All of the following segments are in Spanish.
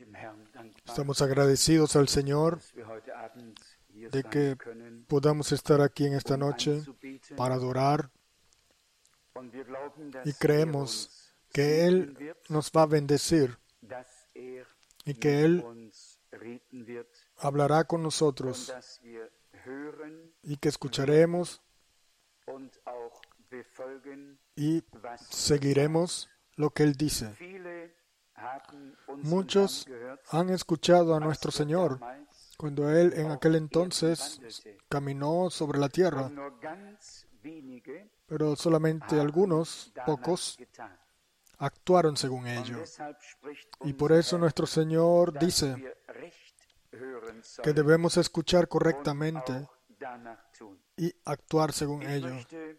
Estamos agradecidos al Señor de que podamos estar aquí en esta noche para adorar, y creemos que Él nos va a bendecir y que Él hablará con nosotros y que escucharemos y seguiremos lo que Él dice. Muchos han escuchado a nuestro Señor cuando Él en aquel entonces caminó sobre la tierra, pero solamente algunos, pocos, actuaron según ello. Y por eso nuestro Señor dice que debemos escuchar correctamente y actuar según ello.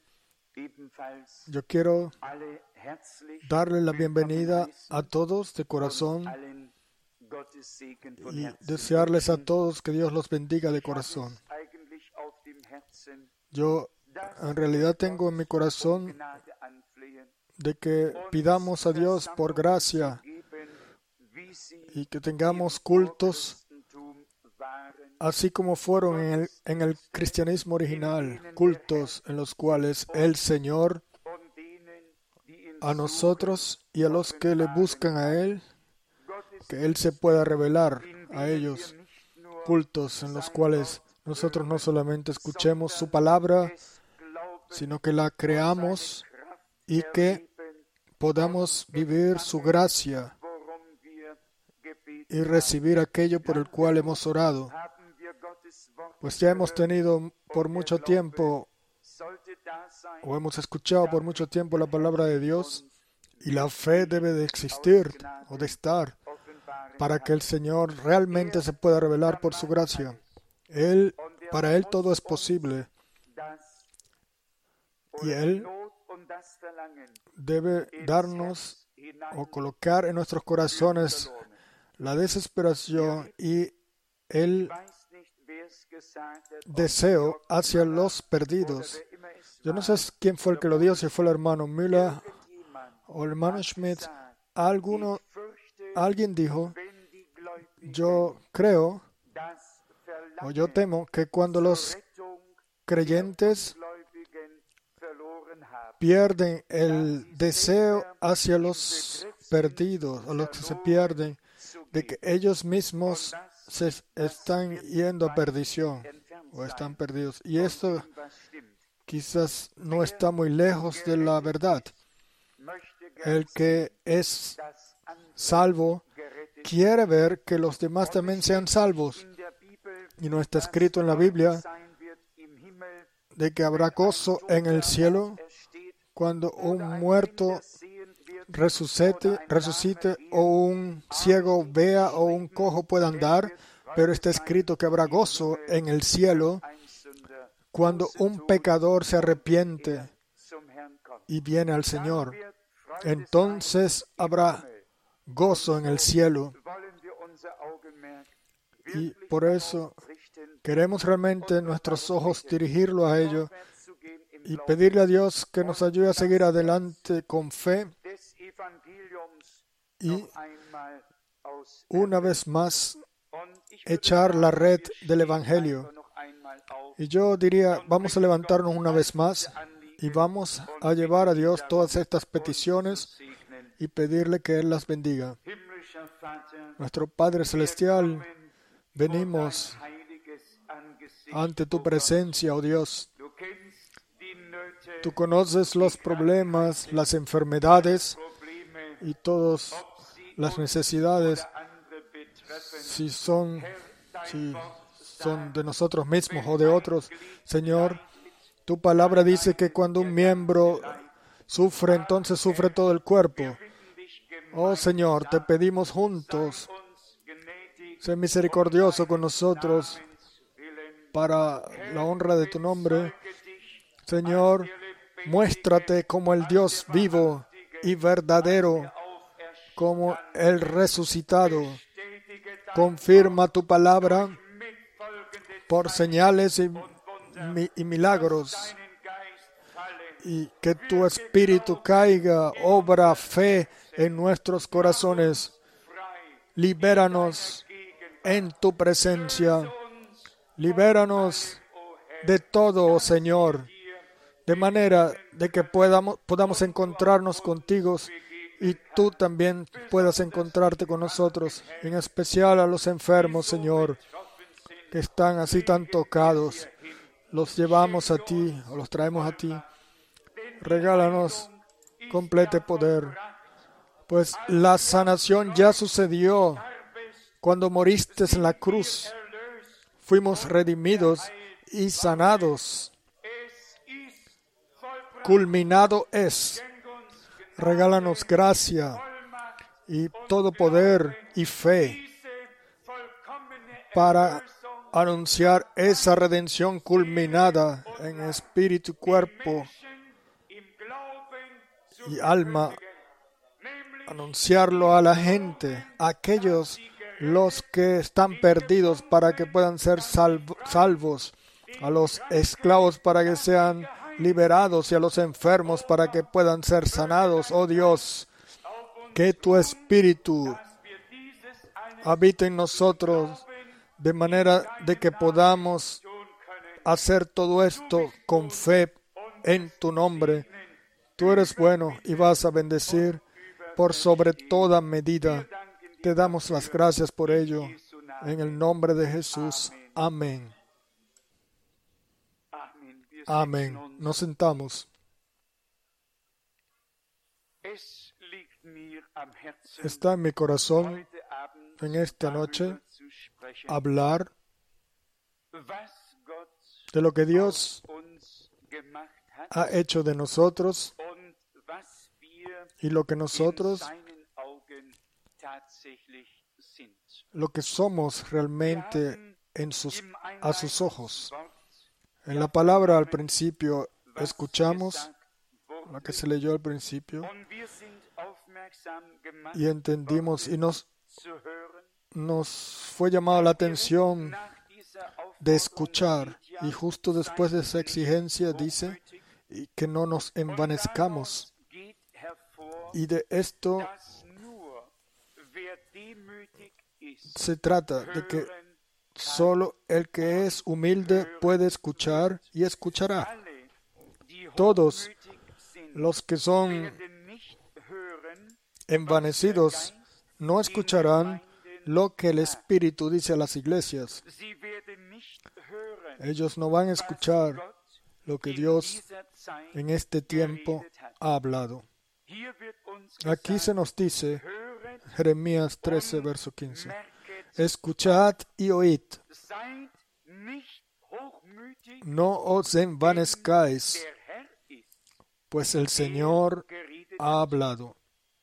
Yo quiero darle la bienvenida a todos de corazón y desearles a todos que Dios los bendiga de corazón. Yo en realidad tengo en mi corazón de que pidamos a Dios por gracia y que tengamos cultos así como fueron en el cristianismo original, cultos en los cuales el Señor a nosotros y a los que le buscan a Él, que Él se pueda revelar a ellos, cultos en los cuales nosotros no solamente escuchemos su palabra, sino que la creamos y que podamos vivir su gracia y recibir aquello por el cual hemos orado. Pues ya hemos tenido por mucho tiempo, o hemos escuchado por mucho tiempo la palabra de Dios, y la fe debe de existir o de estar para que el Señor realmente se pueda revelar por su gracia. Para Él todo es posible, y Él debe darnos o colocar en nuestros corazones la desesperación y el deseo hacia los perdidos. Yo no sé quién fue el que lo dijo, si fue el hermano Müller o el hermano Schmidt. Alguien dijo, yo creo o yo temo que cuando los creyentes pierden el deseo hacia los perdidos, a los que se pierden, de que ellos mismos se están yendo a perdición o están perdidos. Y esto quizás no está muy lejos de la verdad. El que es salvo quiere ver que los demás también sean salvos. Y no está escrito en la Biblia de que habrá gozo en el cielo cuando un muerto resucite o un ciego vea o un cojo pueda andar, pero está escrito que habrá gozo en el cielo cuando un pecador se arrepiente y viene al Señor. Entonces habrá gozo en el cielo. Y por eso queremos realmente nuestros ojos dirigirlo a ello y pedirle a Dios que nos ayude a seguir adelante con fe y una vez más echar la red del Evangelio. Y yo diría, vamos a levantarnos una vez más y vamos a llevar a Dios todas estas peticiones y pedirle que Él las bendiga. Nuestro Padre Celestial, venimos ante tu presencia, oh Dios. Tú conoces los problemas, las enfermedades y todas las necesidades, si son de nosotros mismos o de otros. Señor, tu palabra dice que cuando un miembro sufre, entonces sufre todo el cuerpo. Oh Señor, te pedimos juntos, sé misericordioso con nosotros para la honra de tu nombre. Señor, muéstrate como el Dios vivo y verdadero, como el resucitado. Confirma tu palabra por señales y milagros, y que tu Espíritu caiga, obra fe en nuestros corazones, libéranos en tu presencia. Libéranos de todo, oh Señor, de manera de que podamos encontrarnos contigo y tú también puedas encontrarte con nosotros, en especial a los enfermos, Señor, que están así tan tocados. Los llevamos a ti, o los traemos a ti. Regálanos completo poder, pues la sanación ya sucedió cuando moriste en la cruz. Fuimos redimidos y sanados. Culminado es. Regálanos gracia y todo poder y fe para anunciar esa redención culminada en espíritu, cuerpo y alma. Anunciarlo a la gente, a aquellos los que están perdidos para que puedan ser salvos, a los esclavos para que sean liberados y a los enfermos para que puedan ser sanados. Oh Dios, que tu Espíritu habite en nosotros de manera de que podamos hacer todo esto con fe en tu nombre. Tú eres bueno y vas a bendecir por sobre toda medida. Te damos las gracias por ello. En el nombre de Jesús. Amén. Amén. Nos sentamos. Está en mi corazón en esta noche hablar de lo que Dios ha hecho de nosotros y lo que nosotros, lo que somos realmente a sus ojos. En la palabra al principio escuchamos lo que se leyó al principio y entendimos y nos fue llamada la atención de escuchar, y justo después de esa exigencia dice y que no nos envanezcamos, y de esto se trata, de que solo el que es humilde puede escuchar y escuchará. Todos los que son envanecidos no escucharán lo que el Espíritu dice a las iglesias. Ellos no van a escuchar lo que Dios en este tiempo ha hablado. Aquí se nos dice, Jeremías 13, verso 15, escuchad y oíd, no os envanezcáis, pues el Señor ha hablado.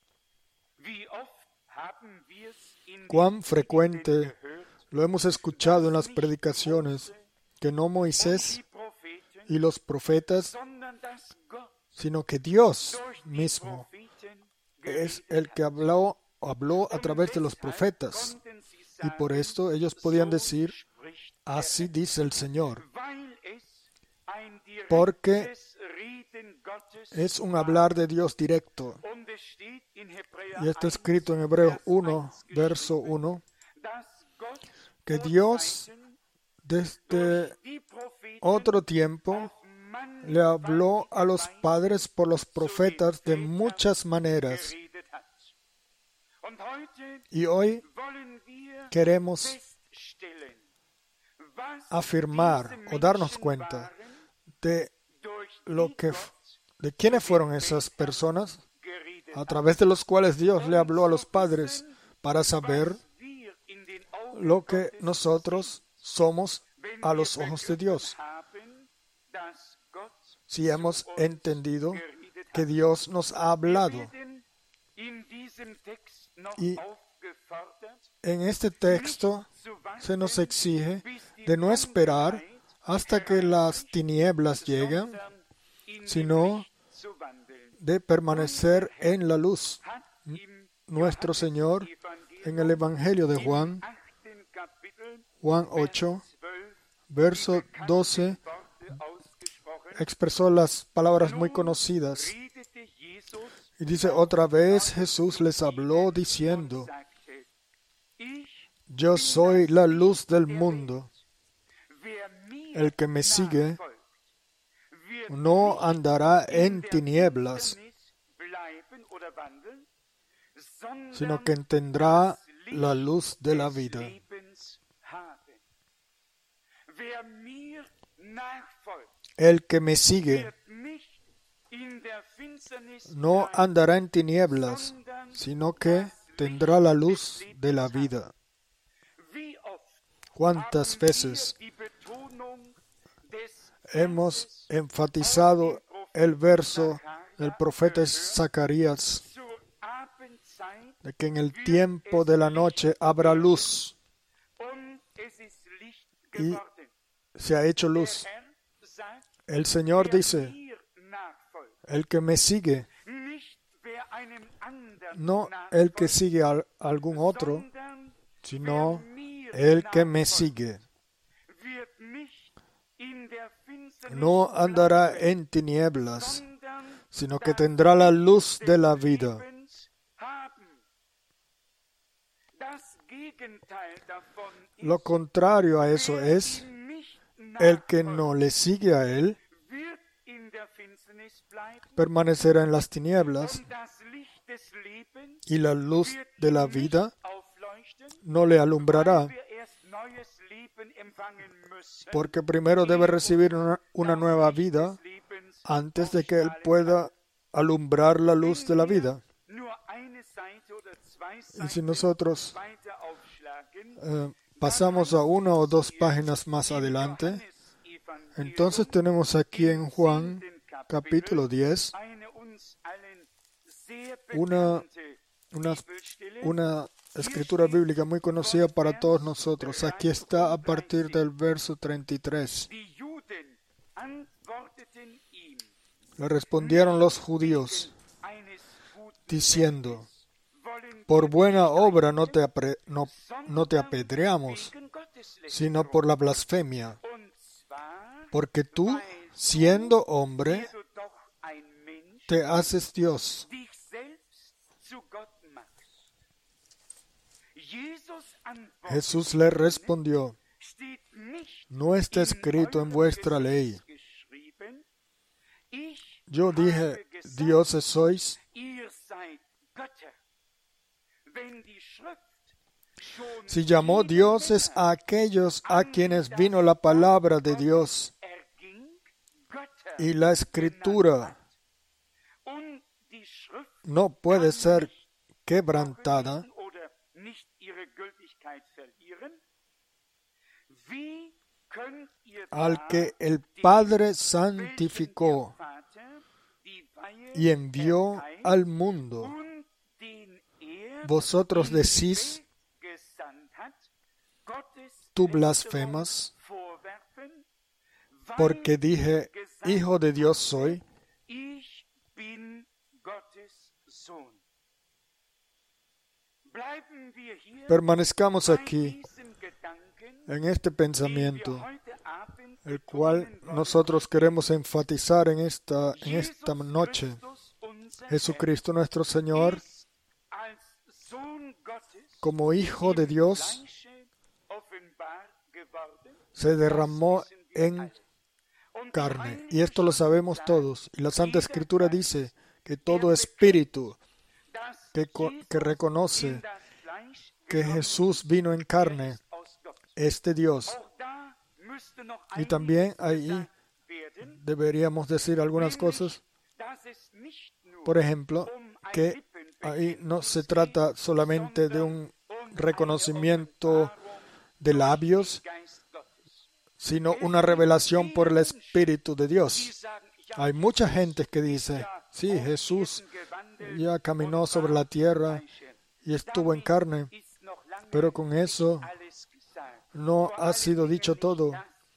Cuán frecuente lo hemos escuchado en las predicaciones, que no Moisés y los profetas, sino que Dios mismo es el que habló a través de los profetas. Y por esto ellos podían decir, así dice el Señor, porque es un hablar de Dios directo. Y está escrito en Hebreos 1, verso 1, que Dios desde otro tiempo le habló a los padres por los profetas de muchas maneras. Y hoy queremos afirmar o darnos cuenta de quiénes fueron esas personas a través de los cuales Dios le habló a los padres, para saber lo que nosotros somos a los ojos de Dios. Si hemos entendido que Dios nos ha hablado. Y en este texto se nos exige de no esperar hasta que las tinieblas lleguen, sino de permanecer en la luz. Nuestro Señor, en el Evangelio de Juan 8, verso 12, expresó las palabras muy conocidas. Y dice, otra vez Jesús les habló diciendo, Yo soy la luz del mundo. El que me sigue no andará en tinieblas, sino que tendrá la luz de la vida. El que me sigue no andará en tinieblas, sino que tendrá la luz de la vida. ¿Cuántas veces hemos enfatizado el verso del profeta Zacarías de que en el tiempo de la noche habrá luz? Y se ha hecho luz. El Señor dice, el que me sigue, no el que sigue a algún otro, sino el que me sigue. No andará en tinieblas, sino que tendrá la luz de la vida. Lo contrario a eso es, el que no le sigue a él, permanecerá en las tinieblas, y la luz de la vida no le alumbrará, porque primero debe recibir una nueva vida antes de que él pueda alumbrar la luz de la vida. Y si nosotros pasamos a una o dos páginas más adelante, entonces tenemos aquí en Juan capítulo 10 una escritura bíblica muy conocida para todos nosotros. Aquí está a partir del verso 33. Le respondieron los judíos, diciendo, por buena obra no te apedreamos, sino por la blasfemia, porque tú, siendo hombre, te haces Dios. Jesús le respondió, no está escrito en vuestra ley. Yo dije, dioses sois. Si llamó dioses a aquellos a quienes vino la palabra de Dios y la escritura no puede ser quebrantada, al que el Padre santificó y envió al mundo, vosotros decís, tú blasfemas, porque dije, Hijo de Dios soy. Permanezcamos aquí en este pensamiento, el cual nosotros queremos enfatizar en esta noche. Jesucristo nuestro Señor, como Hijo de Dios, se derramó en carne. Y esto lo sabemos todos. Y la Santa Escritura dice que todo espíritu que reconoce que Jesús vino en carne es de Dios. Y también ahí deberíamos decir algunas cosas. Por ejemplo, que ahí no se trata solamente de un reconocimiento de labios, sino una revelación por el Espíritu de Dios. Hay mucha gente que dice, sí, Jesús ya caminó sobre la tierra y estuvo en carne, pero con eso no ha sido dicho todo.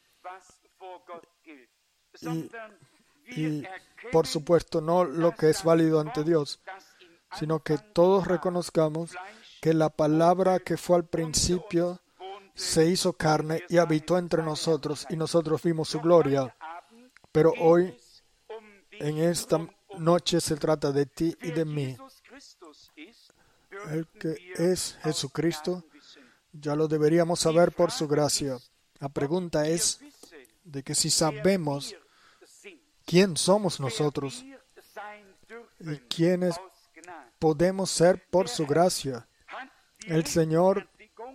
Y por supuesto, no lo que es válido ante Dios, sino que todos reconozcamos que la palabra que fue al principio se hizo carne y habitó entre nosotros, y nosotros vimos su gloria. Pero hoy, en esta noche, se trata de ti y de mí. El que es Jesucristo, Ya lo deberíamos saber por su gracia. La pregunta es de que si sabemos quién somos nosotros y quiénes podemos ser por su gracia. El Señor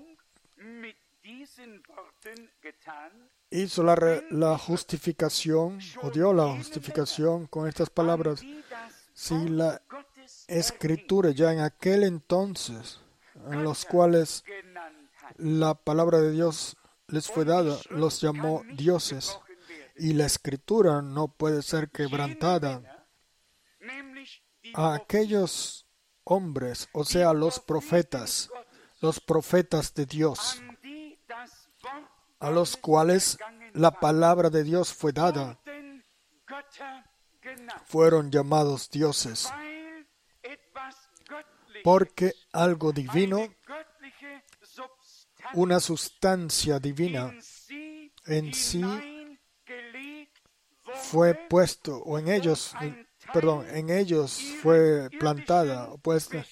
hizo la justificación, o dio la justificación con estas palabras. Si la Escritura ya en aquel entonces, en los cuales la palabra de Dios les fue dada, los llamó dioses, y la Escritura no puede ser quebrantada, a aquellos hombres, o sea, los profetas de Dios, a los cuales la palabra de Dios fue dada, fueron llamados dioses, porque algo divino, una sustancia divina en sí fue puesto, o en ellos fue plantada, o puesta,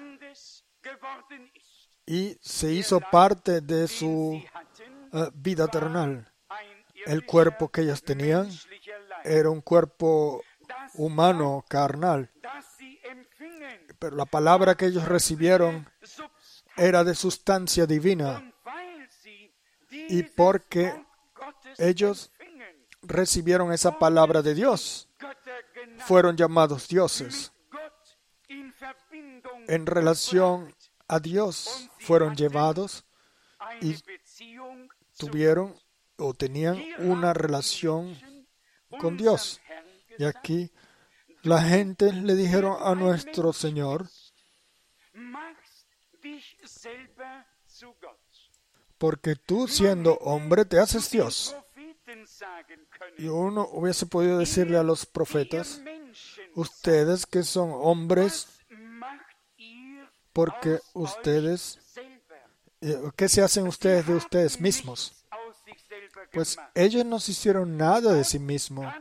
y se hizo parte de su vida terrenal. El cuerpo que ellos tenían era un cuerpo humano, carnal, pero la palabra que ellos recibieron era de sustancia divina, y porque ellos recibieron esa palabra de Dios, fueron llamados dioses. En relación a Dios fueron llevados y tuvieron o tenían una relación con Dios. Y aquí la gente le dijeron a nuestro Señor, porque tú siendo hombre te haces Dios. Y uno hubiese podido decirle a los profetas, ustedes que son hombres, porque ustedes, ¿qué se hacen ustedes de ustedes mismos? Pues ellos no se hicieron nada de sí mismos,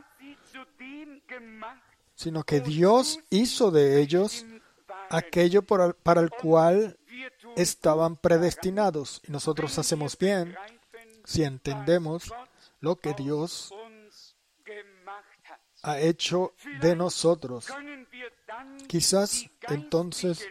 sino que Dios hizo de ellos aquello para el cual estaban predestinados. Y nosotros hacemos bien si entendemos lo que Dios ha hecho de nosotros. Quizás entonces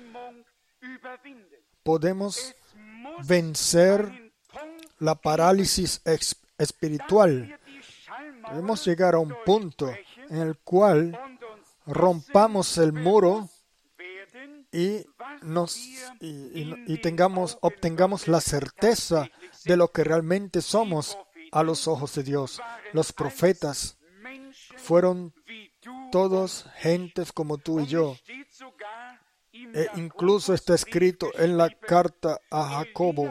podemos vencer la parálisis espiritual. Debemos llegar a un punto en el cual rompamos el muro y obtengamos la certeza de lo que realmente somos a los ojos de Dios. Los profetas fueron todos gentes como tú y yo. Incluso está escrito en la carta a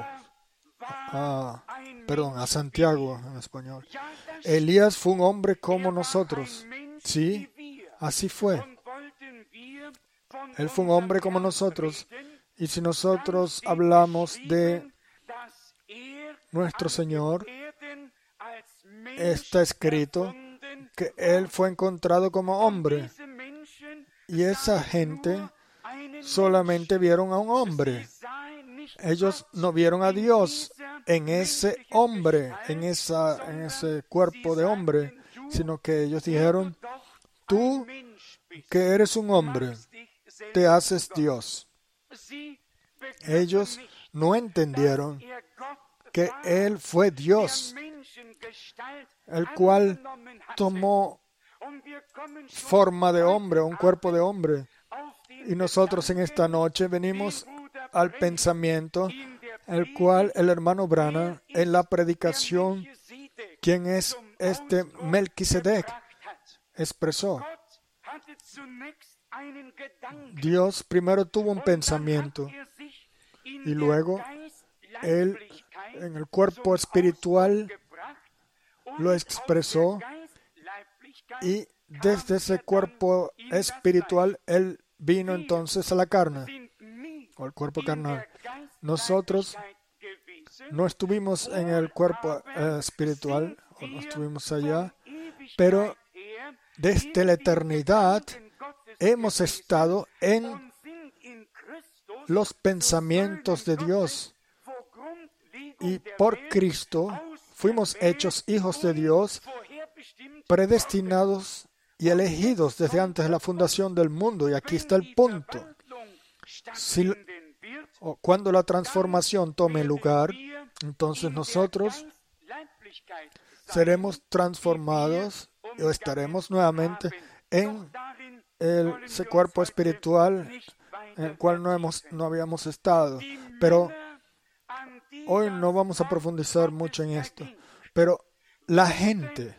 Santiago en español. Elías fue un hombre como nosotros. Sí, así fue. Él fue un hombre como nosotros. Y si nosotros hablamos de nuestro Señor, está escrito que Él fue encontrado como hombre. Y esa gente solamente vieron a un hombre. Ellos no vieron a Dios en ese hombre, en ese cuerpo de hombre, sino que ellos dijeron, tú que eres un hombre, te haces Dios. Ellos no entendieron que Él fue Dios, el cual tomó forma de hombre, un cuerpo de hombre. Y nosotros en esta noche venimos al pensamiento, el cual el hermano Branham en la predicación, ¿quién es este Melquisedec?, expresó. Dios primero tuvo un pensamiento y luego Él en el cuerpo espiritual lo expresó, y desde ese cuerpo espiritual Él vino entonces a la carne, o al cuerpo carnal. Nosotros no estuvimos en el cuerpo espiritual, o no estuvimos allá, pero desde la eternidad hemos estado en los pensamientos de Dios y por Cristo fuimos hechos hijos de Dios, predestinados y elegidos desde antes de la fundación del mundo. Y aquí está el punto. Cuando la transformación tome lugar, entonces nosotros seremos transformados o estaremos nuevamente en ese cuerpo espiritual en el cual no habíamos estado. Pero hoy no vamos a profundizar mucho en esto. Pero la gente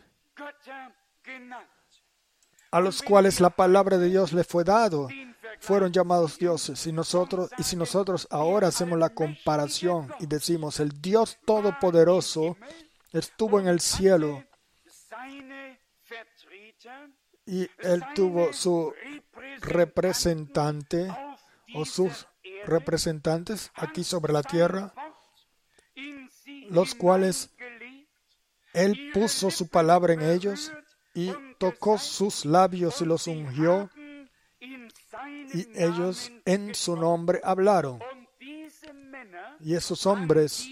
a los cuales la palabra de Dios les fue dado fueron llamados dioses. Si nosotros ahora hacemos la comparación y decimos, el Dios Todopoderoso estuvo en el cielo y Él tuvo su representante o sus representantes aquí sobre la tierra, los cuales Él puso su palabra en ellos y tocó sus labios y los ungió, y ellos en su nombre hablaron. Y esos hombres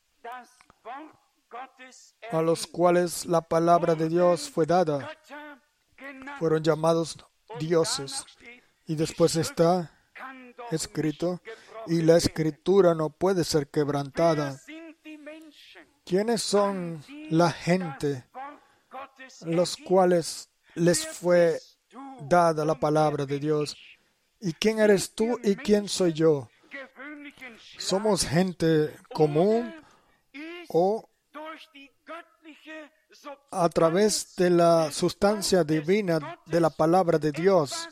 a los cuales la palabra de Dios fue dada fueron llamados dioses. Y después está escrito, y la escritura no puede ser quebrantada. ¿Quiénes son la gente los cuales les fue dada la palabra de Dios? ¿Y quién eres tú y quién soy yo? ¿Somos gente común o a través de la sustancia divina de la palabra de Dios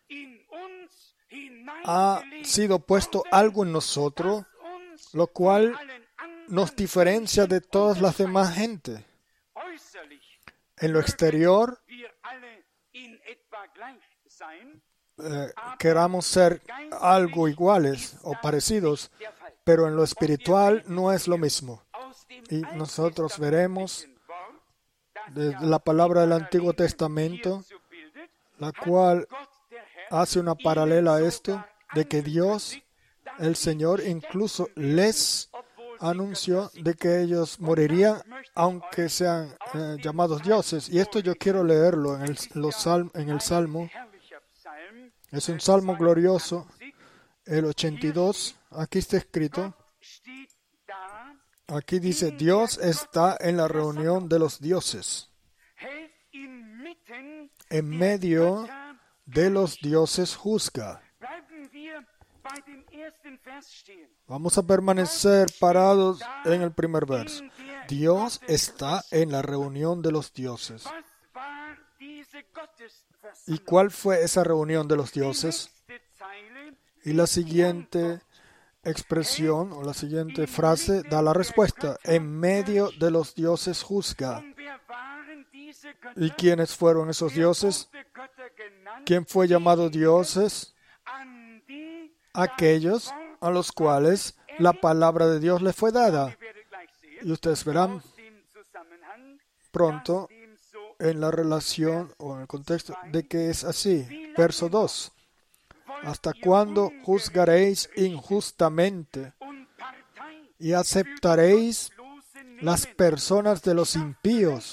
ha sido puesto algo en nosotros, lo cual nos diferencia de todas las demás gente? En lo exterior, queramos ser algo iguales o parecidos, pero en lo espiritual no es lo mismo. Y nosotros veremos de la palabra del Antiguo Testamento, la cual hace una paralela a esto, de que Dios, el Señor, incluso les anunció de que ellos morirían aunque sean llamados dioses. Y esto yo quiero leerlo en el Salmo. Es un Salmo glorioso, el 82. Aquí está escrito. Aquí dice, Dios está en la reunión de los dioses. En medio de los dioses juzga. Vamos a permanecer parados en el primer verso. Dios está en la reunión de los dioses. ¿Y cuál fue esa reunión de los dioses? Y la siguiente expresión o la siguiente frase da la respuesta. En medio de los dioses juzga. ¿Y quiénes fueron esos dioses? ¿Quién fue llamado dioses? Aquellos a los cuales la palabra de Dios les fue dada. Y ustedes verán pronto en la relación o en el contexto de que es así. Verso 2. ¿Hasta cuándo juzgaréis injustamente y aceptaréis las personas de los impíos?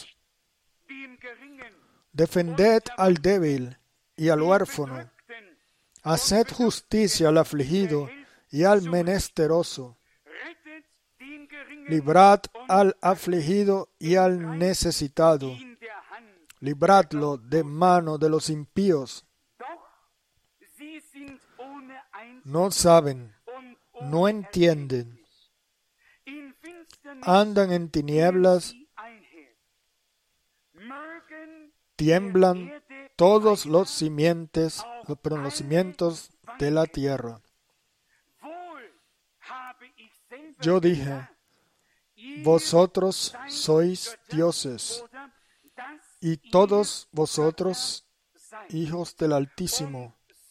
Defended al débil y al huérfano. Haced justicia al afligido y al menesteroso. Librad al afligido y al necesitado. Libradlo de mano de los impíos. No saben, no entienden. Andan en tinieblas. Tiemblan todos los cimientos de la tierra. Yo dije, vosotros sois dioses, y todos vosotros hijos del Altísimo.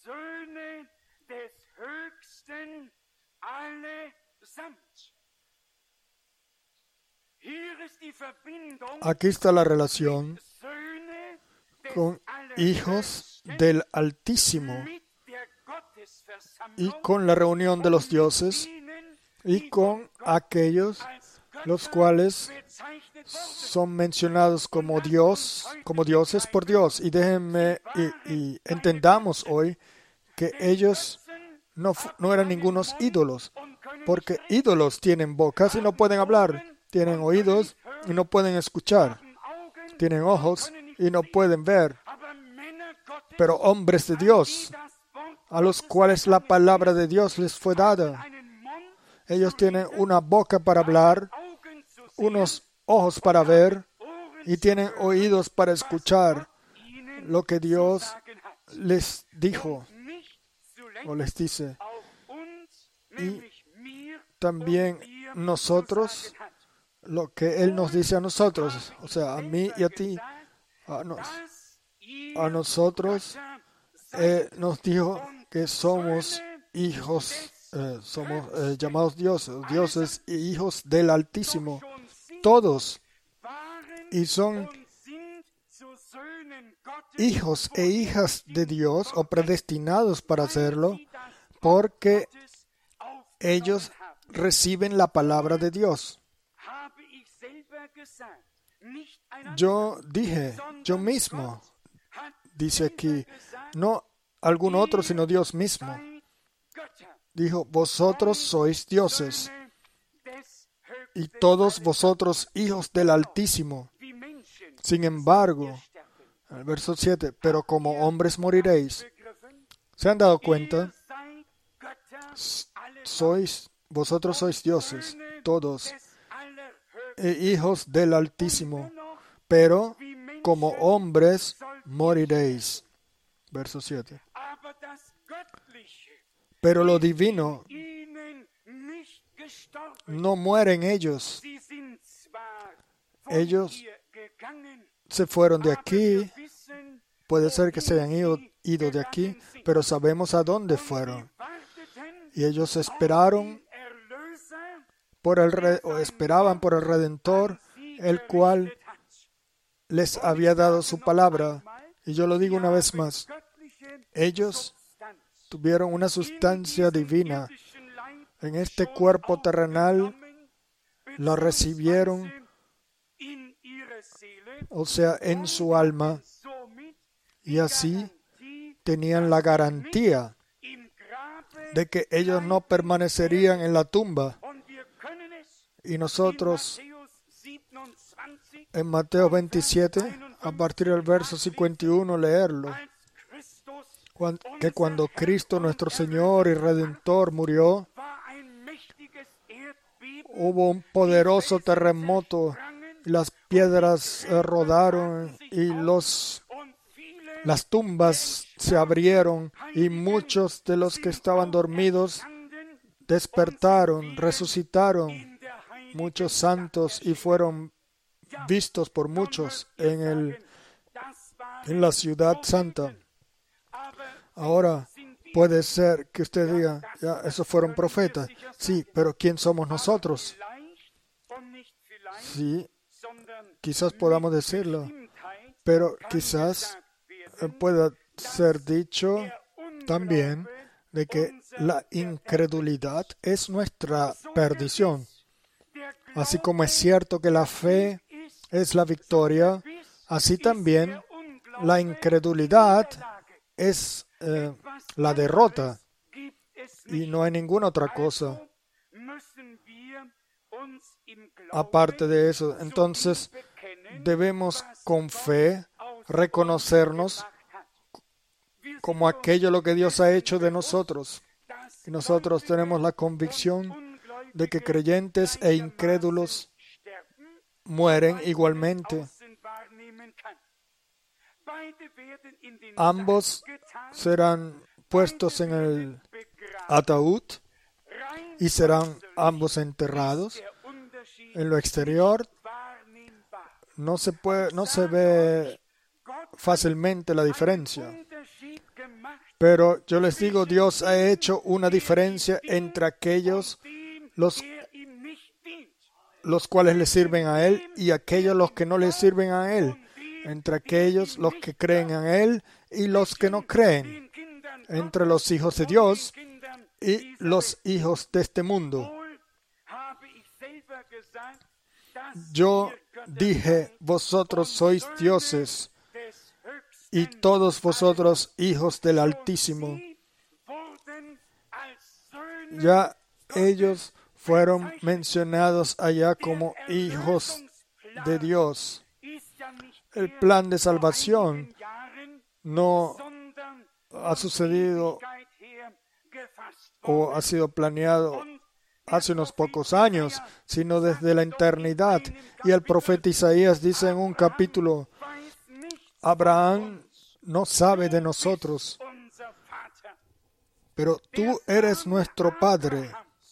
Aquí está la relación con hijos del Altísimo y con la reunión de los dioses, y con aquellos los cuales son mencionados como dioses por Dios. Y déjenme y entendamos hoy que ellos no eran ningunos ídolos, porque ídolos tienen bocas y no pueden hablar, tienen oídos y no pueden escuchar, tienen ojos y no pueden ver. Pero hombres de Dios, a los cuales la palabra de Dios les fue dada, ellos tienen una boca para hablar, unos ojos para ver y tienen oídos para escuchar lo que Dios les dijo o les dice. Y también nosotros, lo que Él nos dice a nosotros, o sea, a mí y a ti, a nosotros nos dijo que somos hijos, somos llamados dioses y hijos del Altísimo, todos, y son hijos e hijas de Dios o predestinados para hacerlo, porque ellos reciben la palabra de Dios. Yo dije, yo mismo, dice aquí, no algún otro, sino Dios mismo. Dijo, vosotros sois dioses, y todos vosotros hijos del Altísimo. Sin embargo, el verso 7, pero como hombres moriréis. ¿Se han dado cuenta? Vosotros sois dioses, todos, hijos del Altísimo, pero como hombres moriréis. Verso 7. Pero lo divino no muere en ellos. Ellos se fueron de aquí. Puede ser que se hayan ido de aquí, pero sabemos a dónde fueron. Y ellos esperaban por el Redentor, el cual les había dado su palabra. Y yo lo digo una vez más, ellos tuvieron una sustancia divina en este cuerpo terrenal, la recibieron, o sea, en su alma, y así tenían la garantía de que ellos no permanecerían en la tumba. Y nosotros, en Mateo 27, a partir del verso 51, leerlo, que cuando Cristo, nuestro Señor y Redentor, murió, hubo un poderoso terremoto, y las piedras rodaron, y las tumbas se abrieron, y muchos de los que estaban dormidos despertaron, resucitaron, muchos santos, y fueron vistos por muchos en la ciudad santa. Ahora, puede ser que usted diga, ya, esos fueron profetas. Sí, pero ¿quién somos nosotros? Sí, quizás podamos decirlo, pero quizás pueda ser dicho también de que la incredulidad es nuestra perdición. Así como es cierto que la fe es la victoria, así también la incredulidad es la derrota, y no hay ninguna otra cosa aparte de eso. Entonces debemos con fe reconocernos como aquello lo que Dios ha hecho de nosotros, y nosotros tenemos la convicción de que creyentes e incrédulos mueren igualmente. Ambos serán puestos en el ataúd y serán ambos enterrados. En lo exterior no se ve fácilmente la diferencia. Pero yo les digo, Dios ha hecho una diferencia entre aquellos los cuales le sirven a Él y aquellos los que no le sirven a Él, entre aquellos los que creen en Él y los que no creen, entre los hijos de Dios y los hijos de este mundo. Yo dije, vosotros sois dioses, y todos vosotros hijos del Altísimo. Ya ellos fueron mencionados allá como hijos de Dios. El plan de salvación no ha sucedido o ha sido planeado hace unos pocos años, sino desde la eternidad. Y el profeta Isaías dice en un capítulo, Abraham no sabe de nosotros, pero tú eres nuestro Padre.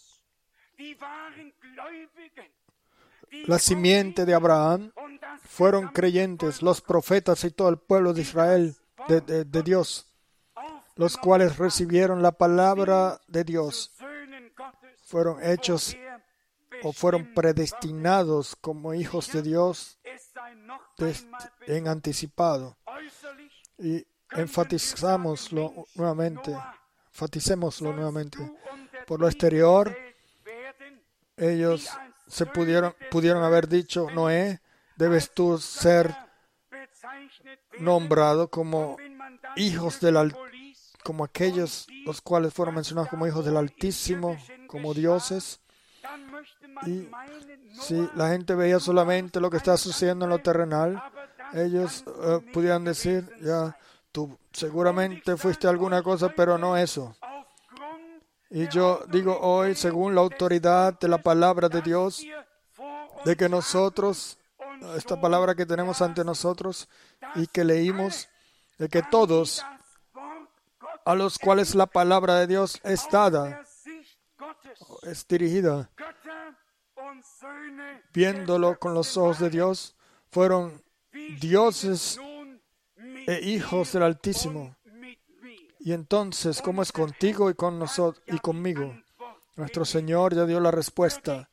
La simiente de Abraham fueron creyentes, los profetas y todo el pueblo de Israel, de Dios, los cuales recibieron la palabra de Dios. Fueron hechos o fueron predestinados como hijos de Dios en anticipado. Y enfaticémoslo nuevamente. Por lo exterior, ellos pudieron haber dicho, Noé, debes tú ser nombrado como hijos como aquellos los cuales fueron mencionados como hijos del Altísimo, como dioses. Y si la gente veía solamente lo que está sucediendo en lo terrenal, ellos pudieran decir, ya, tú seguramente fuiste alguna cosa, pero no eso. Y yo digo hoy, según la autoridad de la palabra de Dios, de que nosotros, esta palabra que tenemos ante nosotros y que leímos, de que todos a los cuales la palabra de Dios es dada, es dirigida, viéndolo con los ojos de Dios, fueron dioses e hijos del Altísimo. Y entonces, ¿cómo es contigo y con nosotros y conmigo? Nuestro Señor ya dio la respuesta.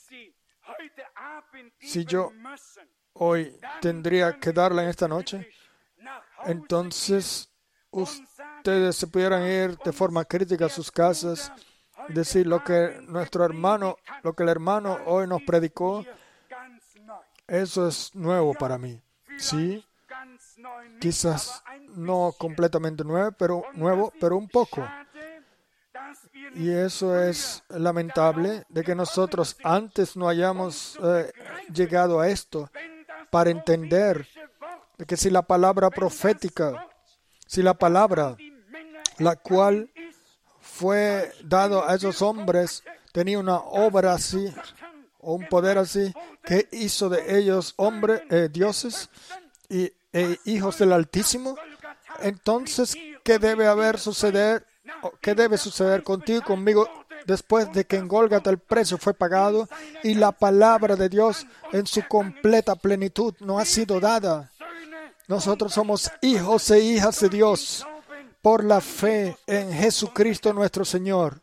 Si yo hoy tendría que darla en esta noche, entonces ustedes se pudieran ir de forma crítica a sus casas y decir lo que el hermano hoy nos predicó, eso es nuevo para mí. Sí, quizás no completamente nuevo, pero un poco. Y eso es lamentable, de que nosotros antes no hayamos llegado a esto para entender de que si la palabra profética, si la palabra la cual fue dado a esos hombres tenía una obra así o un poder así que hizo de ellos hombres, dioses e hijos del Altísimo, entonces ¿qué debe suceder contigo y conmigo después de que en Gólgata el precio fue pagado y la palabra de Dios en su completa plenitud no ha sido dada? Nosotros somos hijos e hijas de Dios por la fe en Jesucristo nuestro Señor.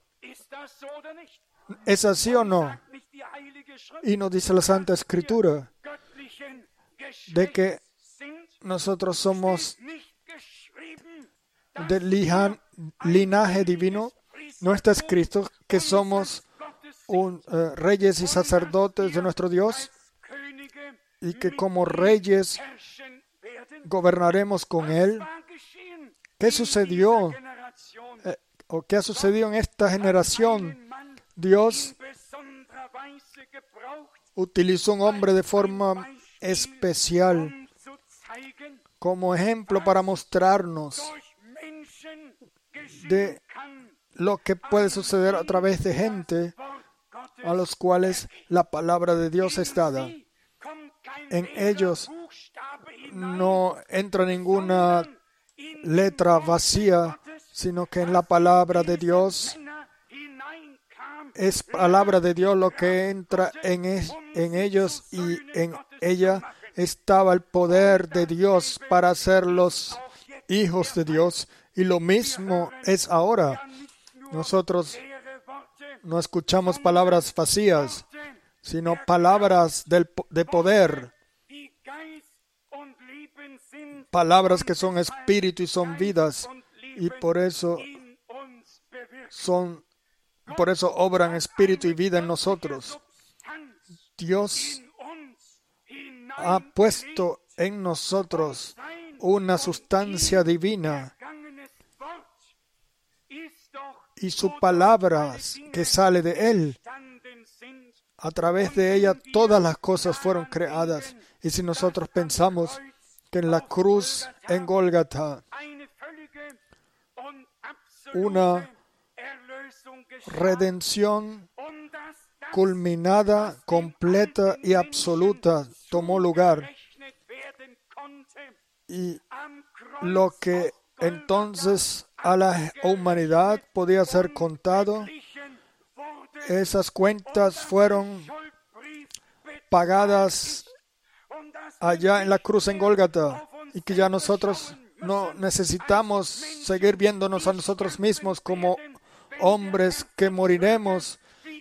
¿Es así o no? Y nos dice la Santa Escritura de que nosotros somos del linaje divino. No está escrito que somos reyes y sacerdotes de nuestro Dios y que como reyes gobernaremos con Él. ¿Qué sucedió? ¿O qué ha sucedido en esta generación? Dios utilizó un hombre de forma especial como ejemplo para mostrarnos de lo que puede suceder a través de gente a los cuales la palabra de Dios es dada. En ellos no entra ninguna letra vacía, sino que en la palabra de Dios es palabra de Dios lo que entra en ellos, y en ella estaba el poder de Dios para hacerlos hijos de Dios. Y lo mismo es ahora. Nosotros no escuchamos palabras vacías, sino palabras de poder, palabras que son espíritu y son vidas, y por eso obran espíritu y vida en nosotros. Dios ha puesto en nosotros una sustancia divina, y su palabra que sale de Él, a través de ella todas las cosas fueron creadas. Y si nosotros pensamos que en la cruz en Gólgata una redención culminada, completa y absoluta tomó lugar, y lo que entonces a la humanidad podía ser contado, esas cuentas fueron pagadas allá en la cruz en Gólgata, y que ya nosotros no necesitamos seguir viéndonos a nosotros mismos como hombres que moriremos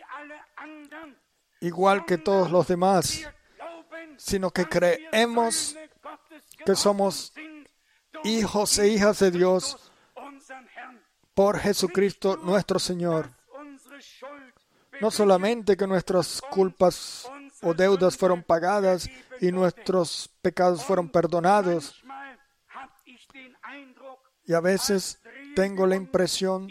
igual que todos los demás, sino que creemos que somos hijos e hijas de Dios por Jesucristo nuestro Señor. No solamente que nuestras culpas o deudas fueron pagadas y nuestros pecados fueron perdonados. Y a veces tengo la impresión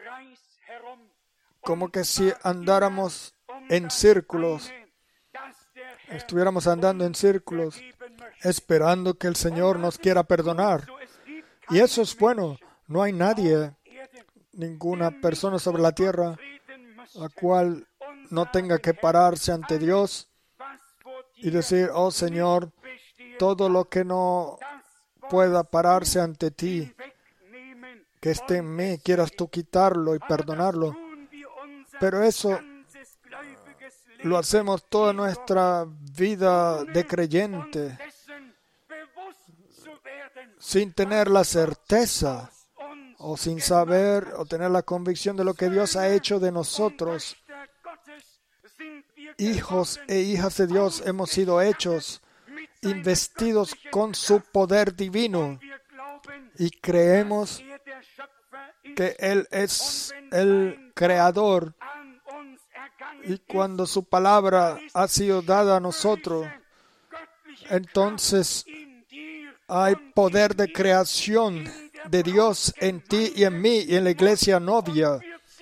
como que si andáramos en círculos, estuviéramos andando en círculos, esperando que el Señor nos quiera perdonar. Y eso es bueno. No hay nadie, ninguna persona sobre la tierra, la cual no tenga que pararse ante Dios y decir: oh Señor, todo lo que no pueda pararse ante ti, que esté en mí, quieras tú quitarlo y perdonarlo. Pero eso lo hacemos toda nuestra vida de creyente, sin tener la certeza o sin saber o tener la convicción de lo que Dios ha hecho de nosotros. Hijos e hijas de Dios hemos sido hechos, investidos con su poder divino, y creemos que Él es el Creador. Y cuando su palabra ha sido dada a nosotros, entonces hay poder de creación de Dios en ti y en mí y en la iglesia novia.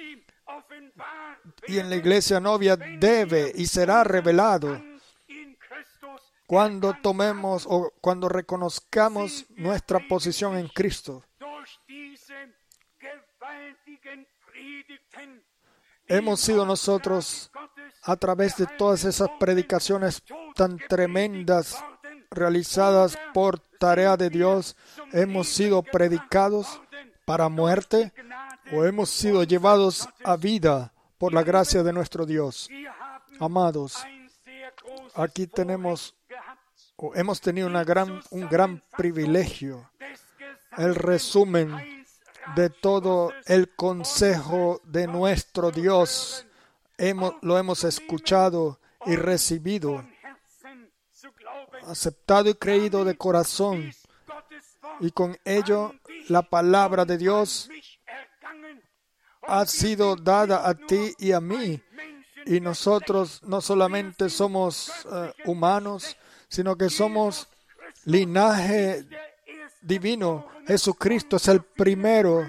Y en la iglesia novia debe y será revelado cuando tomemos o cuando reconozcamos nuestra posición en Cristo. Hemos sido nosotros, a través de todas esas predicaciones tan tremendas realizadas por tarea de Dios, hemos sido predicados para muerte o hemos sido llevados a vida por la gracia de nuestro Dios. Amados, aquí hemos tenido un gran privilegio, el resumen de todo el consejo de nuestro Dios. Lo hemos escuchado y recibido, aceptado y creído de corazón, y con ello la palabra de Dios ha sido dada a ti y a mí. Y nosotros no solamente somos humanos, sino que somos linaje divino. Jesucristo es el primero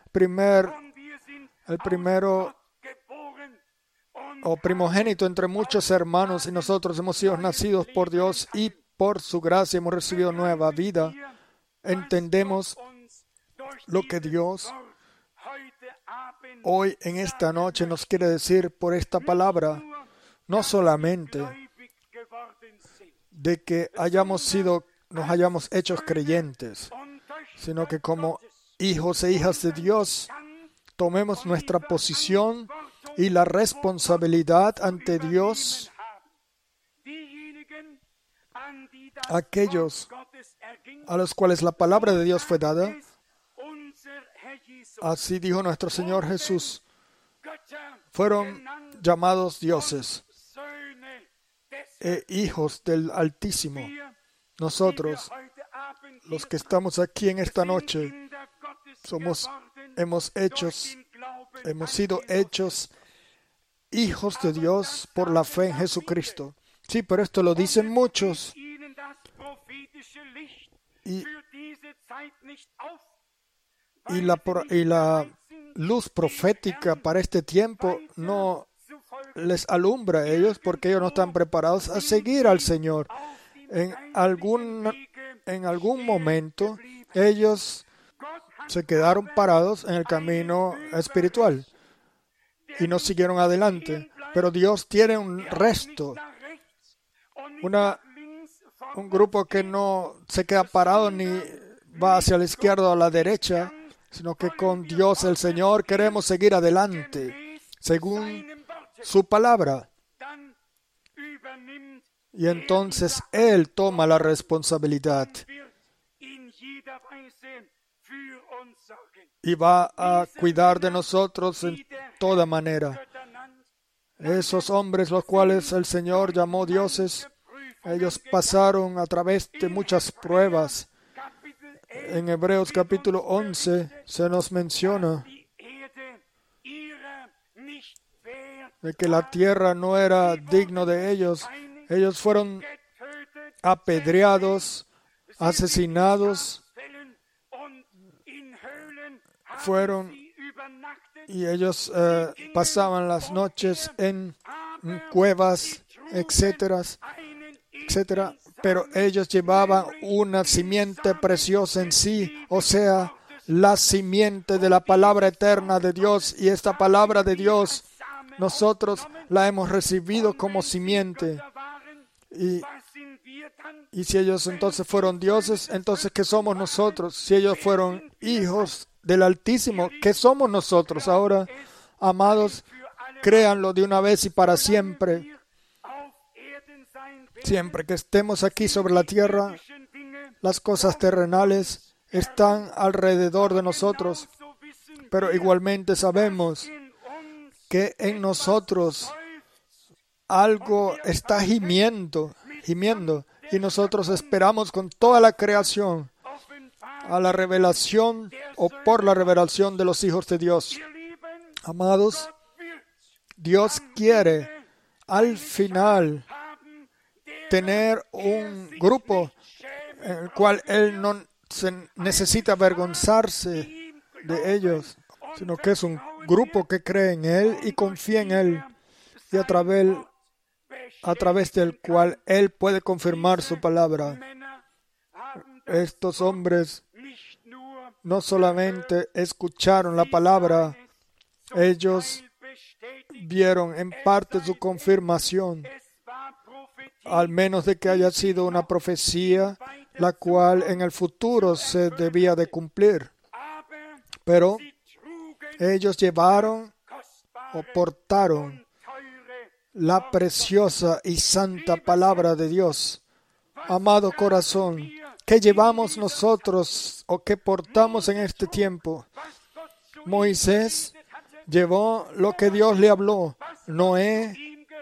o primogénito entre muchos hermanos, y nosotros hemos sido nacidos por Dios y por su gracia hemos recibido nueva vida. Entendemos lo que Dios hoy en esta noche nos quiere decir por esta palabra, no solamente de que nos hayamos hecho creyentes, sino que como hijos e hijas de Dios tomemos nuestra posición y la responsabilidad ante Dios. Aquellos a los cuales la palabra de Dios fue dada, así dijo nuestro Señor Jesús, fueron llamados dioses e hijos del Altísimo. Nosotros, los que estamos aquí en esta noche, hemos sido hechos hijos de Dios por la fe en Jesucristo. Sí, pero esto lo dicen muchos. Y la luz profética para este tiempo no les alumbra a ellos porque ellos no están preparados a seguir al Señor. En algún momento ellos se quedaron parados en el camino espiritual y no siguieron adelante. Pero Dios tiene un resto, un grupo que no se queda parado ni va hacia la izquierda o a la derecha, sino que con Dios el Señor queremos seguir adelante, según su palabra. Y entonces Él toma la responsabilidad y va a cuidar de nosotros en toda manera. Esos hombres, los cuales el Señor llamó dioses, ellos pasaron a través de muchas pruebas. En Hebreos capítulo 11 se nos menciona de que la tierra no era digno de ellos. Ellos fueron apedreados, asesinados, y ellos pasaban las noches en cuevas, etcétera. Pero ellos llevaban una simiente preciosa en sí, o sea, la simiente de la palabra eterna de Dios. Y esta palabra de Dios, nosotros la hemos recibido como simiente. Y si ellos entonces fueron dioses, entonces ¿qué somos nosotros? Si ellos fueron hijos del Altísimo, ¿qué somos nosotros? Ahora, amados, créanlo de una vez y para siempre. Siempre que estemos aquí sobre la tierra, las cosas terrenales están alrededor de nosotros, pero igualmente sabemos que en nosotros algo está gimiendo, y nosotros esperamos con toda la creación a la revelación o por la revelación de los hijos de Dios. Amados, Dios quiere al final tener un grupo en el cual Él no se necesita avergonzarse de ellos, sino que es un grupo que cree en Él y confía en Él, y a través del cual Él puede confirmar su palabra. Estos hombres no solamente escucharon la palabra, ellos vieron en parte su confirmación, al menos de que haya sido una profecía, la cual en el futuro se debía de cumplir. Pero ellos llevaron o portaron la preciosa y santa palabra de Dios. Amado corazón, ¿qué llevamos nosotros o qué portamos en este tiempo? Moisés llevó lo que Dios le habló. Noé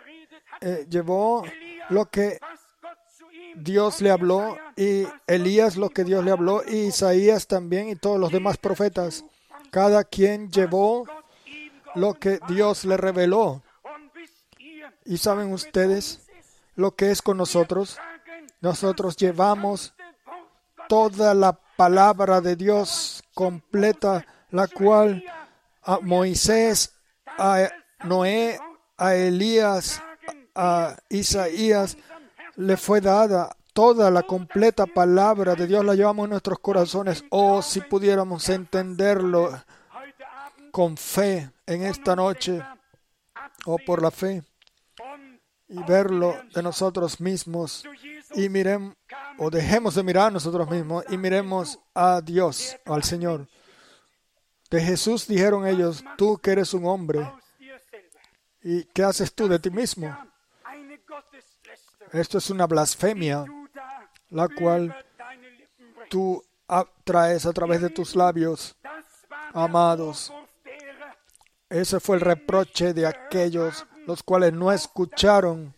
llevó lo que Dios le habló, y Elías lo que Dios le habló, y Isaías también, y todos los demás profetas. Cada quien llevó lo que Dios le reveló. ¿Y saben ustedes lo que es con nosotros? Nosotros llevamos toda la palabra de Dios completa, la cual a Moisés, a Noé, a Elías, a Isaías le fue dada. Toda la completa palabra de Dios la llevamos en nuestros corazones. Oh, si pudiéramos entenderlo con fe en esta noche, o por la fe, y verlo de nosotros mismos, y miremos, o dejemos de mirar a nosotros mismos y miremos a Dios, al Señor. De Jesús dijeron ellos: tú que eres un hombre, ¿y qué haces tú de ti mismo? Esto es una blasfemia, la cual tú traes a través de tus labios. Amados, ese fue el reproche de aquellos los cuales no escucharon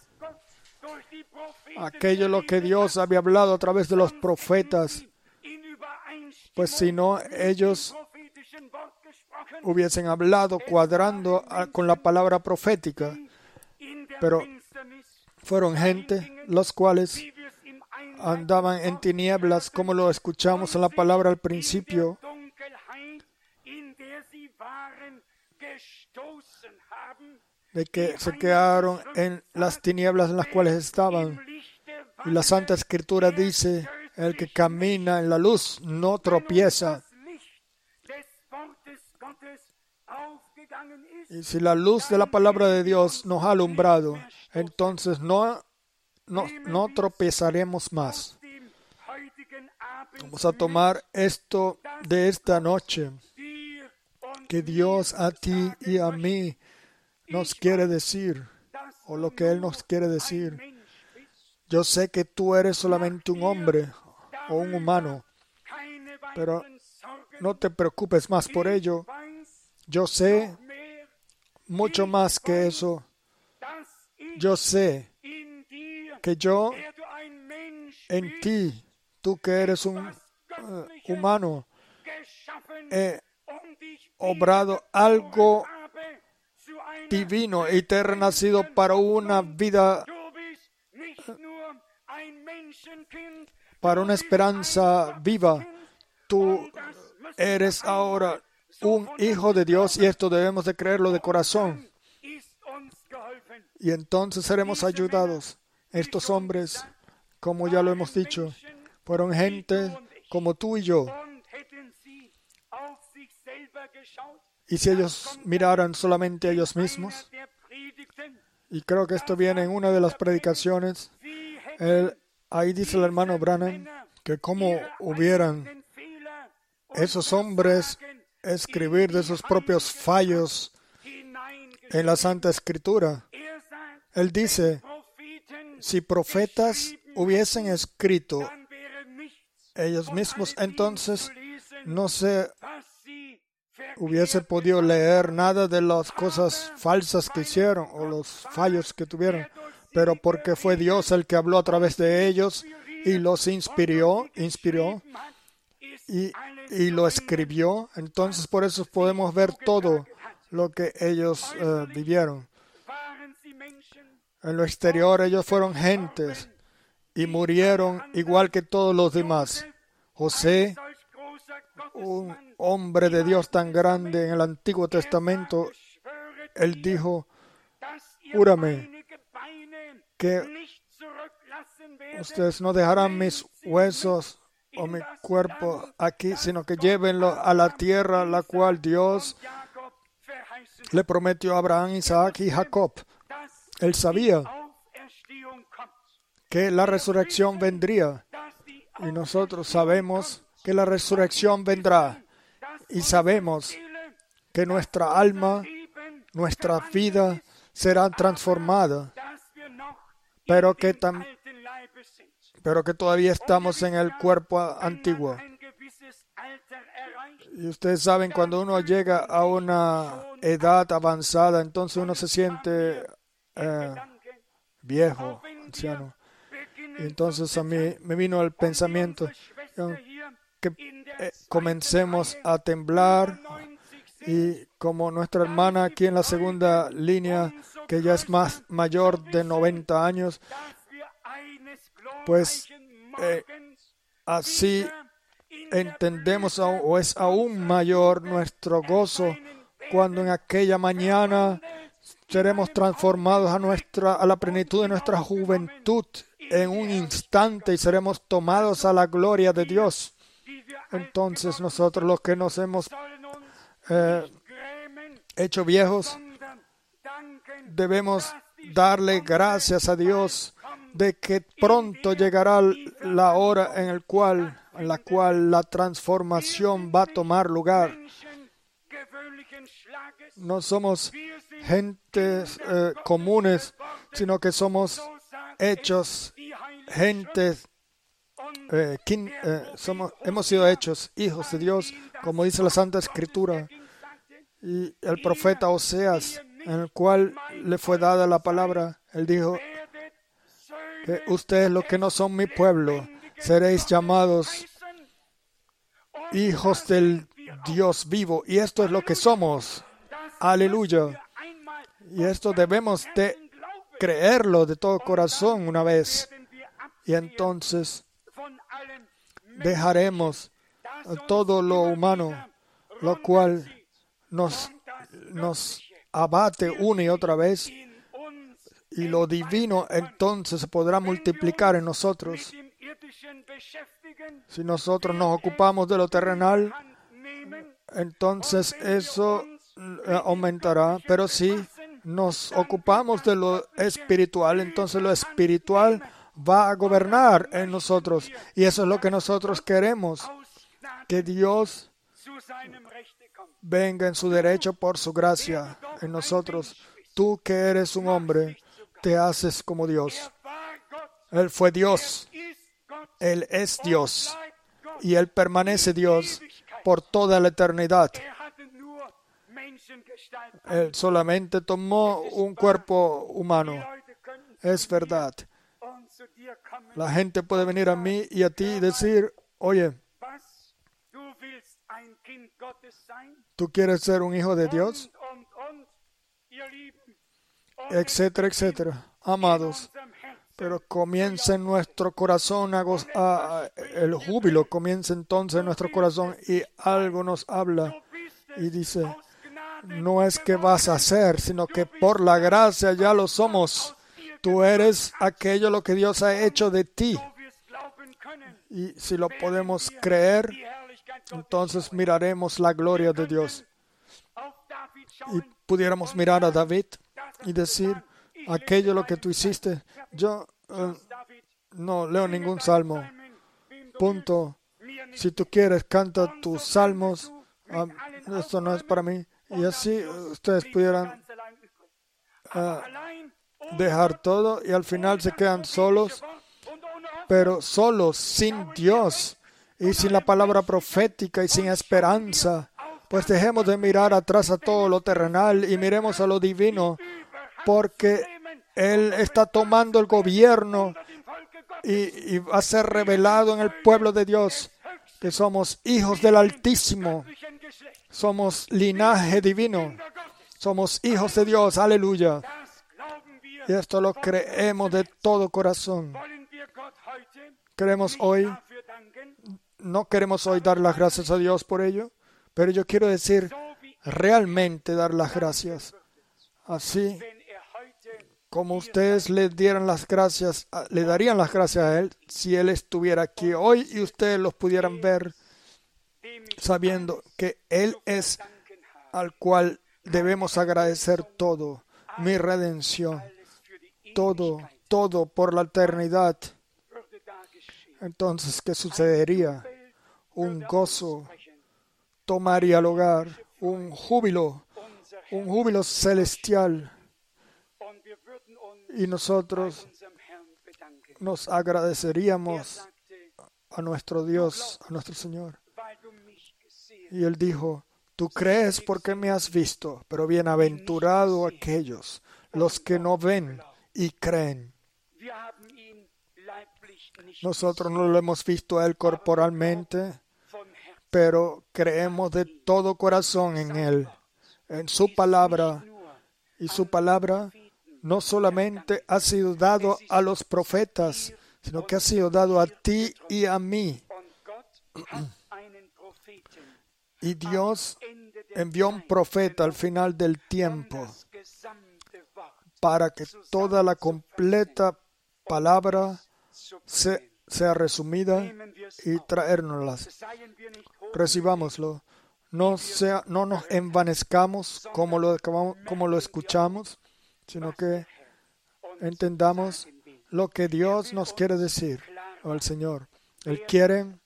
aquello lo que Dios había hablado a través de los profetas, pues si no, ellos hubiesen hablado cuadrando con la palabra profética. Pero fueron gente los cuales andaban en tinieblas, como lo escuchamos en la palabra al principio, de que se quedaron en las tinieblas en las cuales estaban. Y la Santa Escritura dice, el que camina en la luz no tropieza. Y si la luz de la palabra de Dios nos ha alumbrado, entonces no tropezaremos más. Vamos a tomar esto de esta noche, que Dios a ti y a mí nos quiere decir, o lo que Él nos quiere decir. Yo sé que tú eres solamente un hombre o un humano, pero no te preocupes más por ello. Yo sé mucho más que eso. Yo sé que yo, en ti, tú que eres un humano, he obrado algo divino y te he renacido para una vida, para una esperanza viva. Tú eres ahora un hijo de Dios y esto debemos de creerlo de corazón. Y entonces seremos ayudados. Estos hombres, como ya lo hemos dicho, fueron gente como tú y yo. Y si ellos miraran solamente a ellos mismos, y creo que esto viene en una de las predicaciones, ahí dice el hermano Branham que cómo hubieran esos hombres escribir de sus propios fallos en la Santa Escritura. Él dice, si profetas hubiesen escrito ellos mismos, entonces no se hubiese podido leer nada de las cosas falsas que hicieron o los fallos que tuvieron, pero porque fue Dios el que habló a través de ellos y los inspiró y lo escribió, entonces por eso podemos ver todo lo que ellos vivieron. En lo exterior ellos fueron gentes y murieron igual que todos los demás. José, un hombre de Dios tan grande en el Antiguo Testamento, él dijo, júrame que ustedes no dejarán mis huesos o mi cuerpo aquí, sino que llévenlo a la tierra la cual Dios le prometió a Abraham, Isaac y Jacob. Él sabía que la resurrección vendría y nosotros sabemos que la resurrección vendrá y sabemos que nuestra alma, nuestra vida será transformada, pero que todavía estamos en el cuerpo antiguo. Y ustedes saben, cuando uno llega a una edad avanzada, entonces uno se siente viejo, anciano. Y entonces a mí me vino el pensamiento que comencemos a temblar, y como nuestra hermana aquí en la segunda línea, que ya es más mayor de 90 años, pues así entendemos o es aún mayor nuestro gozo cuando en aquella mañana seremos transformados a la plenitud de nuestra juventud en un instante y seremos tomados a la gloria de Dios. Entonces nosotros los que nos hemos hecho viejos debemos darle gracias a Dios de que pronto llegará la hora en la cual la transformación va a tomar lugar. No somos gentes comunes, sino que somos hechos gentes, hemos sido hechos hijos de Dios, como dice la Santa Escritura. Y el profeta Oseas, en el cual le fue dada la palabra, él dijo que ustedes, los que no son mi pueblo, seréis llamados hijos del Dios vivo. Y esto es lo que somos. Aleluya. Y esto debemos de creerlo de todo corazón una vez. Y entonces dejaremos todo lo humano, lo cual nos abate una y otra vez, y lo divino entonces se podrá multiplicar en nosotros. Si nosotros nos ocupamos de lo terrenal, entonces eso aumentará, pero si nos ocupamos de lo espiritual, entonces lo espiritual va a gobernar en nosotros, y eso es lo que nosotros queremos, que Dios venga en su derecho por su gracia en nosotros. Tú que eres un hombre, te haces como Dios. Él fue Dios, Él es Dios, y Él permanece Dios por toda la eternidad. Él solamente tomó un cuerpo humano. Es verdad. La gente puede venir a mí y a ti y decir, oye, ¿tú quieres ser un hijo de Dios? Etcétera, etcétera. Amados, pero comienza en nuestro corazón el júbilo, comienza entonces en nuestro corazón, y algo nos habla y dice, no es que vas a hacer, sino que por la gracia ya lo somos. Tú eres aquello lo que Dios ha hecho de ti. Y si lo podemos creer, entonces miraremos la gloria de Dios. Y pudiéramos mirar a David y decir, aquello lo que tú hiciste. Yo no leo ningún salmo. Punto. Si tú quieres, canta tus salmos. Esto no es para mí. Y así ustedes pudieran dejar todo y al final se quedan solos, pero solos, sin Dios y sin la palabra profética y sin esperanza. Pues dejemos de mirar atrás a todo lo terrenal y miremos a lo divino, porque Él está tomando el gobierno y va a ser revelado en el pueblo de Dios, que somos hijos del Altísimo, somos linaje divino, somos hijos de Dios, aleluya. Y esto lo creemos de todo corazón. No queremos hoy dar las gracias a Dios por ello, pero yo quiero decir, realmente dar las gracias. Así como ustedes le darían las gracias a Él si Él estuviera aquí hoy y ustedes los pudieran ver, sabiendo que Él es al cual debemos agradecer todo, mi redención, todo por la eternidad. Entonces, ¿qué sucedería? Un gozo tomaría lugar, un júbilo celestial, y nosotros nos agradeceríamos a nuestro Dios, a nuestro Señor. Y Él dijo, tú crees porque me has visto, pero bienaventurado aquellos, los que no ven y creen. Nosotros no lo hemos visto a Él corporalmente, pero creemos de todo corazón en Él, en su palabra. Y su palabra no solamente ha sido dado a los profetas, sino que ha sido dado a ti y a mí. Y Dios envió un profeta al final del tiempo para que toda la completa palabra sea resumida y traérnoslas. Recibámoslo. No nos envanezcamos como lo escuchamos, sino que entendamos lo que Dios nos quiere decir, o el Señor. Él quiere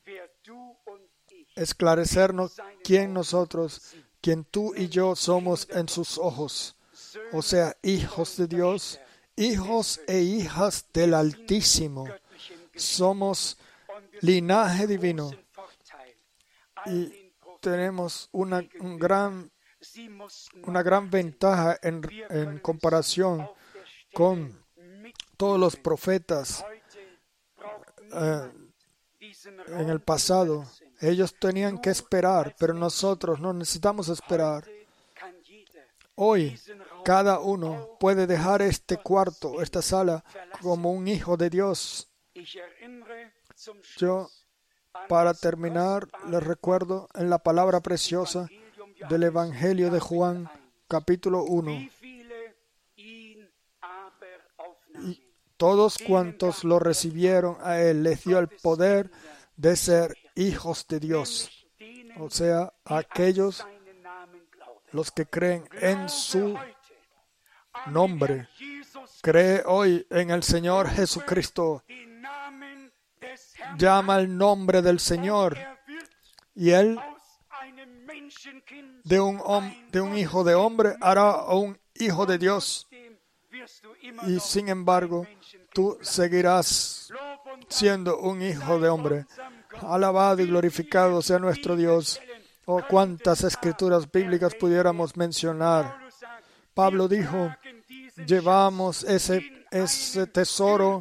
esclarecernos quién tú y yo somos en sus ojos. O sea, hijos de Dios, hijos e hijas del Altísimo. Somos linaje divino y tenemos una gran ventaja en comparación con todos los profetas en el pasado. Ellos tenían que esperar, pero nosotros no necesitamos esperar. Hoy cada uno puede dejar este cuarto, esta sala, como un hijo de Dios. Yo, para terminar, les recuerdo en la palabra preciosa del Evangelio de Juan, capítulo 1. Y todos cuantos lo recibieron a Él, les dio el poder de ser hijos de Dios. O sea, aquellos los que creen en su nombre. Cree hoy en el Señor Jesucristo. Llama el nombre del Señor y Él de un hijo de hombre hará un hijo de Dios. Y sin embargo, tú seguirás siendo un hijo de hombre. Alabado y glorificado sea nuestro Dios. Oh, cuántas escrituras bíblicas pudiéramos mencionar. Pablo dijo, llevamos ese tesoro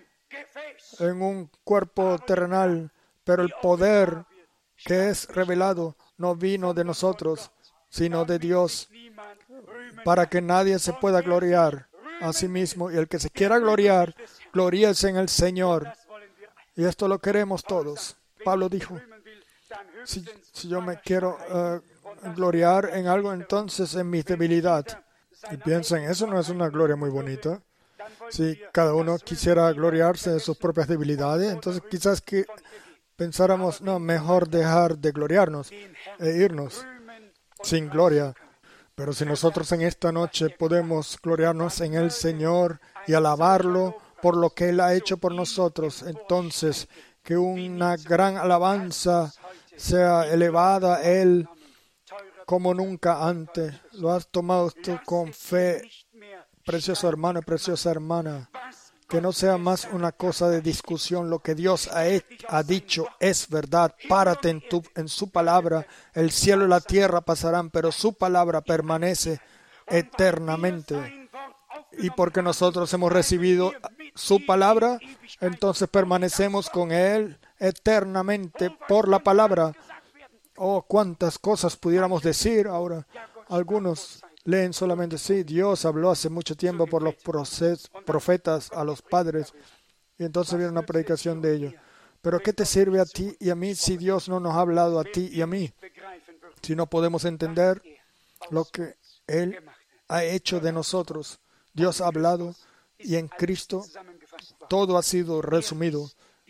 en un cuerpo terrenal, pero el poder que es revelado no vino de nosotros, sino de Dios, para que nadie se pueda gloriar a sí mismo. Y el que se quiera gloriar, gloríese en el Señor. Y esto lo queremos todos. Pablo dijo, si yo me quiero gloriar en algo, entonces en mi debilidad. Y piensen, eso no es una gloria muy bonita. Si cada uno quisiera gloriarse de sus propias debilidades, entonces quizás que pensáramos, no, mejor dejar de gloriarnos e irnos sin gloria. Pero si nosotros en esta noche podemos gloriarnos en el Señor y alabarlo por lo que Él ha hecho por nosotros, entonces que una gran alabanza sea elevada a Él como nunca antes. Lo has tomado tú con fe, precioso hermano y preciosa hermana. Que no sea más una cosa de discusión. Lo que Dios ha dicho es verdad. Párate en su palabra. El cielo y la tierra pasarán, pero su palabra permanece eternamente. Y porque nosotros hemos recibido su palabra, entonces permanecemos con Él eternamente por la palabra. Oh, cuántas cosas pudiéramos decir ahora. Algunos leen solamente, sí, Dios habló hace mucho tiempo por los profetas a los padres. Y entonces viene una predicación de ello. Pero ¿qué te sirve a ti y a mí si Dios no nos ha hablado a ti y a mí? Si no podemos entender lo que Él ha hecho de nosotros. Dios ha hablado y en Cristo todo ha sido resumido.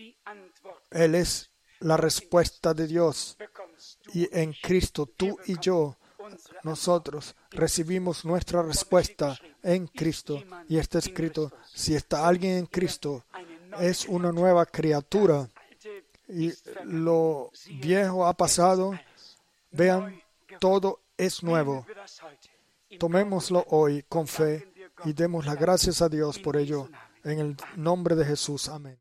Él es la respuesta de Dios. Y en Cristo tú y yo, nosotros recibimos nuestra respuesta en Cristo. Y está escrito, si está alguien en Cristo, es una nueva criatura. Y lo viejo ha pasado. Vean, todo es nuevo. Tomémoslo hoy con fe y demos las gracias a Dios por ello. En el nombre de Jesús. Amén.